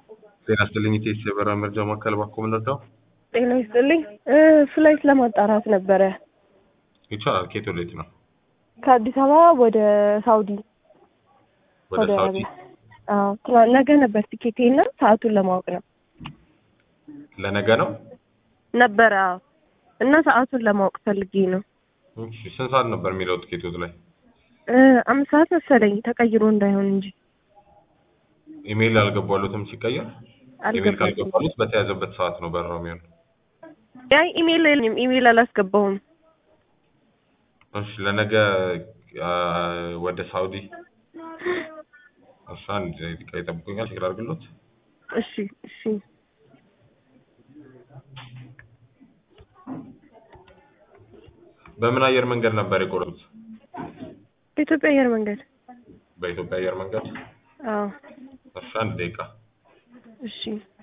ጤና ይስጥልኝ ኢቴስ የበራ መርጃ ማዕከል ባኮ ምንድነው? ጤና ይስጥልኝ ፍላይት ለማጣራት ነበረ። ይቻላል። ከየት ወዴት ነው? ከአዲስ አበባ ወደ ሳውዲ። ወደ ሳውዲ? ነገ ነበር ቲኬቴና ሰዓቱን ለማወቅ ነው። ለነገ ነው ነበር? አዎ። እና ሰዓቱን ለማወቅ ፈልጌ ነው። እሺ፣ ስንት ሰዓት ነበር የሚለው ቲኬቶት ላይ? 5 ሰዓት መሰለኝ፣ ተቀይሮ እንዳይሆን እንጂ። ኢሜል አልገባሉትም ሲቀየር? ኢሜል ካልገባሉት በተያዘበት ሰዓት ነው በረራው የሚሆነው። ያይ ኢሜል አላስገባሁም። እሺ፣ ለነገ ወደ ሳውዲ አሻን ይጠብቁኛል። ችግር አድርግሎት። እሺ እሺ። በምን አየር መንገድ ነበር የቆረጡት? በኢትዮጵያ አየር መንገድ። በኢትዮጵያ አየር መንገድ? አዎ። እሺ፣ አንድ ደቂቃ። እሺ።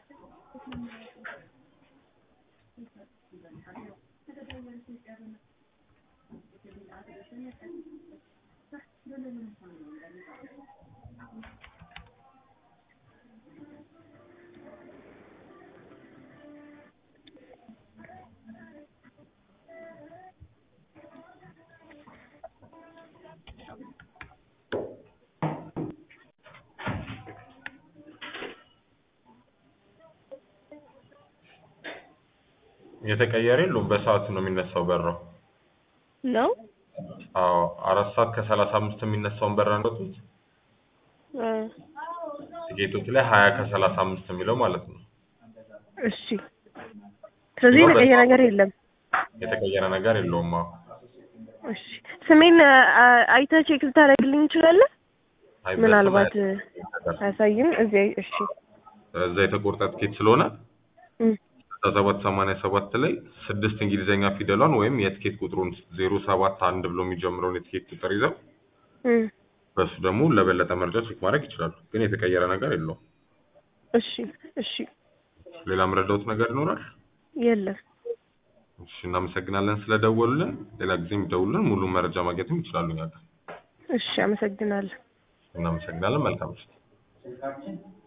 የተቀየረ የለውም። በሰዓት ነው የሚነሳው በረራው ነው? አዎ፣ 4 ሰዓት ከ35 የሚነሳውን በረራ እንደወጡት ቲኬቶች ላይ 20 ከ35 የሚለው ማለት ነው። እሺ። ስለዚህ የተቀየረ ነገር የለም። የተቀየረ ነገር የለውም። አዎ። እሺ። ስሜን አይተህ ቼክ ልታደርግልኝ ትችላለህ? ምናልባት አያሳይም እዚህ። እሺ። እዛ የተቆረጠ ቲኬት ስለሆነ 787 ላይ 6 እንግሊዘኛ ፊደሏን ወይም የቲኬት ቁጥሩን 071 ብሎ የሚጀምረውን የቲኬት ቁጥር ይዘው በሱ ደግሞ ለበለጠ መረጃ ቼክ ማድረግ ይችላሉ። ግን የተቀየረ ነገር የለውም። እሺ እሺ። ሌላ መረዳት ነገር ይኖራል? የለም። እሺ፣ እናመሰግናለን ስለደወሉልን። ሌላ ጊዜም ደውሉልን፣ ሙሉ መረጃ ማግኘትም ይችላሉ። እሺ፣ አመሰግናለሁ። እናመሰግናለን። መልካም ምሽት።